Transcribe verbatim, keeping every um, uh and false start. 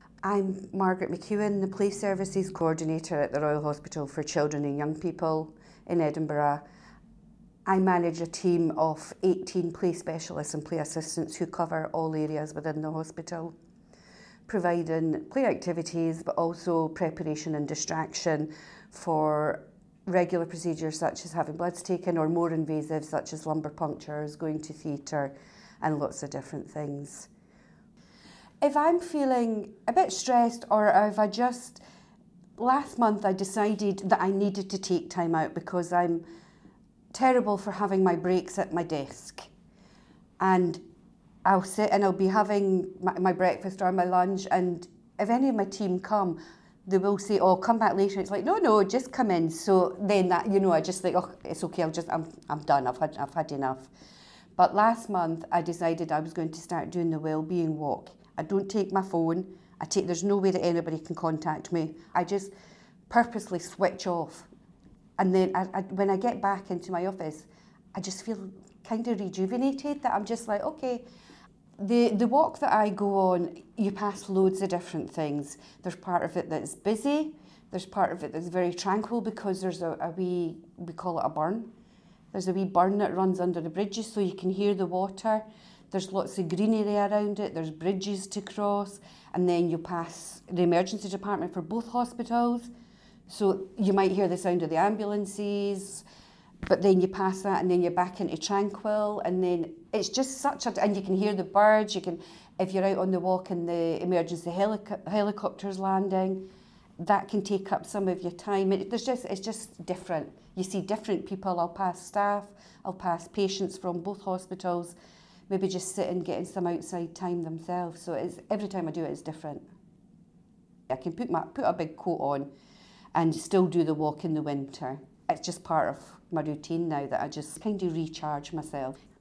I'm Margaret McEwen, the Play Services Coordinator at the Royal Hospital for Children and Young People in Edinburgh. I manage a team of eighteen play specialists and play assistants who cover all areas within the hospital, providing play activities but also preparation and distraction for regular procedures such as having bloods taken or more invasive such as lumbar punctures, going to theatre and lots of different things. If I'm feeling a bit stressed or if I just, last month I decided that I needed to take time out because I'm terrible for having my breaks at my desk. And I'll sit and I'll be having my, my breakfast or my lunch, and if any of my team come, they will say, oh, come back later. It's like, no, no, just come in. So then that, you know, I just think, oh, it's okay, I'll just, I'm, I'm done, I've had, I've had enough. But last month I decided I was going to start doing the wellbeing walk. I don't take my phone. I take, there's no way that anybody can contact me. I just purposely switch off. And then I, I, when I get back into my office, I just feel kind of rejuvenated, that I'm just like, okay. The, the walk that I go on, you pass loads of different things. There's part of it that's busy. There's part of it that's very tranquil because there's a, a wee, we call it a burn. There's a wee burn that runs under the bridges so you can hear the water. There's lots of greenery around it. There's bridges to cross. And then you pass the emergency department for both hospitals. So you might hear the sound of the ambulances, but then you pass that and then you're back into Tranquil, and then it's just such a, and you can hear the birds, you can, if you're out on the walk and the emergency helico- helicopters landing, that can take up some of your time. It, there's just, it's just different. You see different people. I'll pass staff, I'll pass patients from both hospitals, maybe just sitting getting some outside time themselves. So it's, every time I do it, it's different. I can put my put a big coat on and still do the walk in the winter. It's just part of my routine now that I just kind of recharge myself.